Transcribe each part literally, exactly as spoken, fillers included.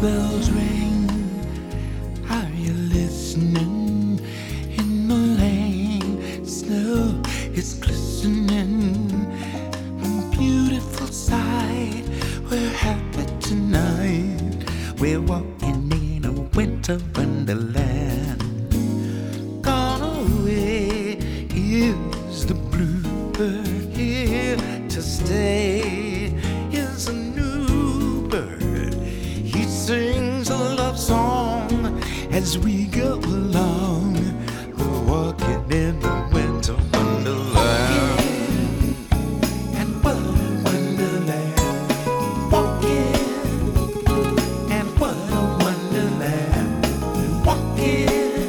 bells ring. Are you listening? In the lane, snow is glistening. A beautiful sight. We're happy tonight. We're walking in a winter wonderland. Gone away is the bluebird. Here to stay is a new bird. He sings a love song as we go along. We're walking in a winter wonderland. And what a wonderland. Walking. And what a wonderland. Walking.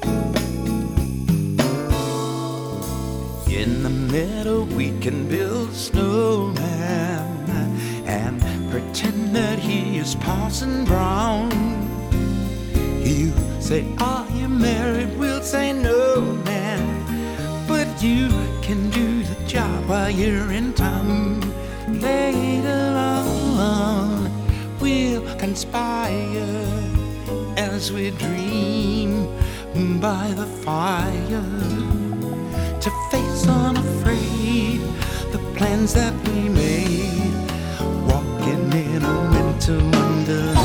In the meadow we can build a snowman and pretend that he is Parson Brown. You say, are you married? We'll say no, man. But you can do the job while you're in town. Later on, we'll conspire as we dream by the fire to face unafraid the plans that we made. Walking in a winter wonderland.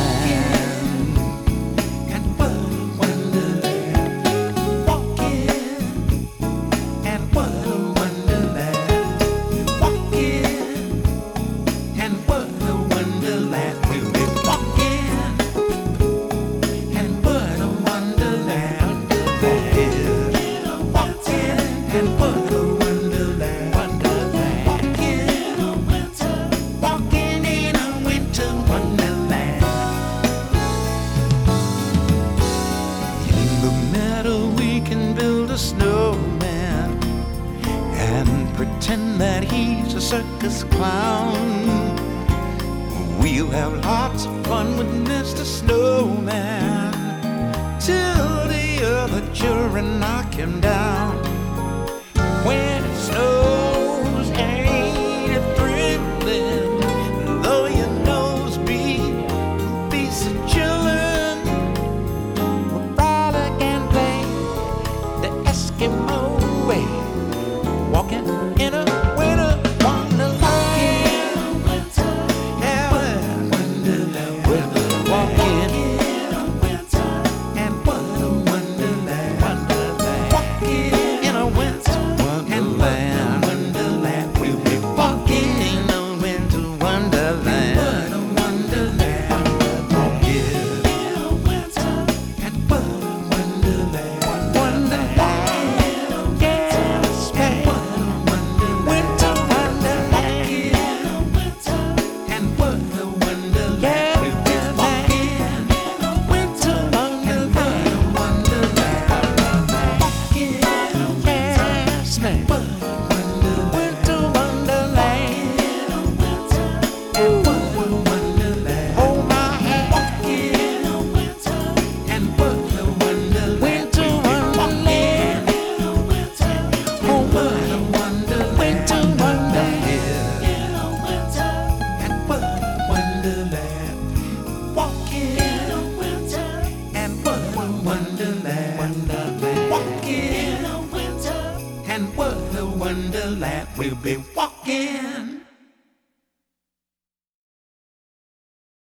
And what a wonderland. Walking. And what a wonderland. Walking. And what a wonderland. We'll be walking. And what a wonderland. Walking. Walking. And what a wonderland. Wonderland. Walking in a winter. Walking in a winter wonderland. In the meadow we can build a snowman and pretend that he's a circus clown. We'll have lots of fun with Mister Snowman till the other children knock him down. When it snows, ain't it thrilling? Though your nose be, be so chillin', we frolic and play the Eskimo way, walking in a winter wonderland. Yeah, wonderland. We're walking in a winter, and what a wonderland. Wonderland. Walking in a winter. Wonderland, wonderland, we'll be walking in a winter wonderland. What a wonderland, walking in a winter, and what a wonderland, wonderland, yes, man. What a wonderland, winter wonderland, in a winter, and what a wonderland, yeah, we'll be walking in a winter wonderland, walking in a winter, yes, man. Wonderland, we'll be walking.